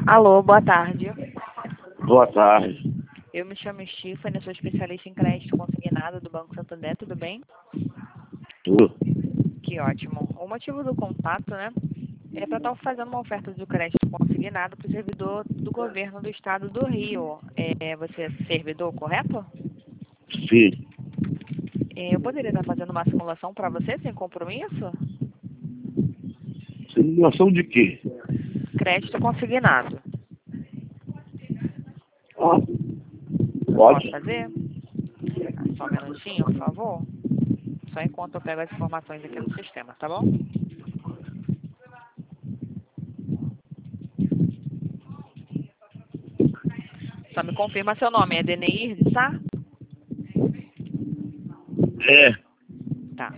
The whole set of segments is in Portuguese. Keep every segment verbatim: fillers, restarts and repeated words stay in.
Alô, boa tarde. Boa tarde. Eu me chamo Stephanie, sou especialista em crédito consignado do Banco Santander, tudo bem? Tudo. Que ótimo. O motivo do contato, né, é para estar fazendo uma oferta de crédito consignado para o servidor do governo do estado do Rio. É, você é servidor, correto? Sim. É, eu poderia estar fazendo uma simulação para você, sem compromisso? Simulação de quê? Crédito consignado. Ah, Posso pode. fazer? Ah, só um minutinho, por favor. Só enquanto eu pego as informações aqui no sistema, tá bom? Só me confirma seu nome, é Deneir de Sá? É. Tá.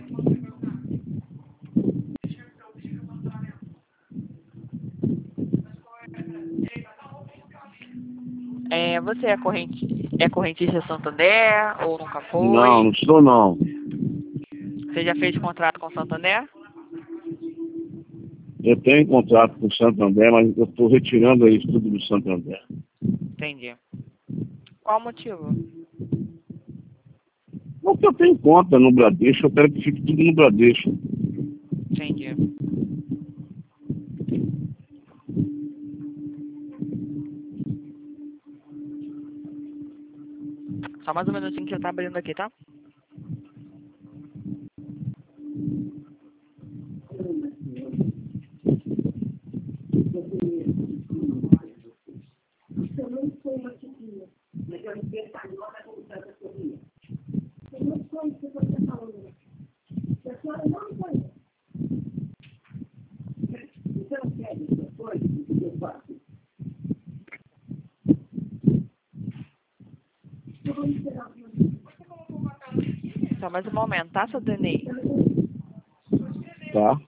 É, você é corrente, é correntista Santander ou nunca Não, foi? não sou não. Você já fez contrato com Santander? Eu tenho contrato com o Santander, mas eu estou retirando isso tudo do Santander. Entendi. Qual o motivo? Porque eu tenho conta no Bradesco, eu quero que fique tudo no Bradesco. Entendi. Só mais um minutinho que eu tá abrindo aqui, tá? Só mais um momento, tá, seu Denei? Tá?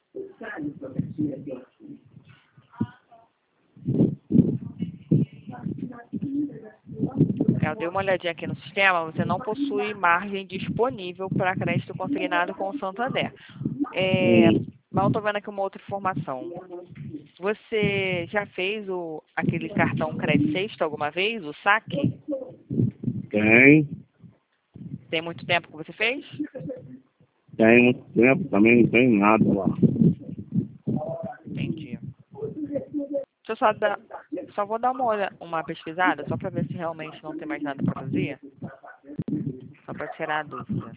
É, eu dei uma olhadinha aqui no sistema, você não possui margem disponível para crédito consignado com o Santander. É, Hum. mas eu tô vendo aqui uma outra informação. Você já fez o, aquele cartão Crédito Sexta alguma vez, o saque? Tem. Tem muito tempo que você fez? Tem muito tempo, também não tem nada lá. Entendi. Deixa eu só dar, só vou dar uma, olha, uma pesquisada, só para ver se realmente não tem mais nada para fazer. Só para tirar a dúvida.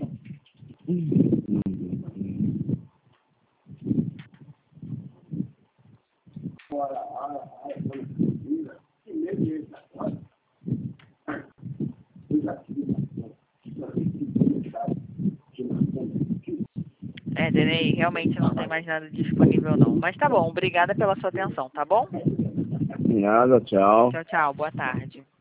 É, Denei, realmente não tem mais nada disponível não. Mas tá bom, obrigada pela sua atenção, tá bom? Nada, tchau. Tchau, tchau, boa tarde.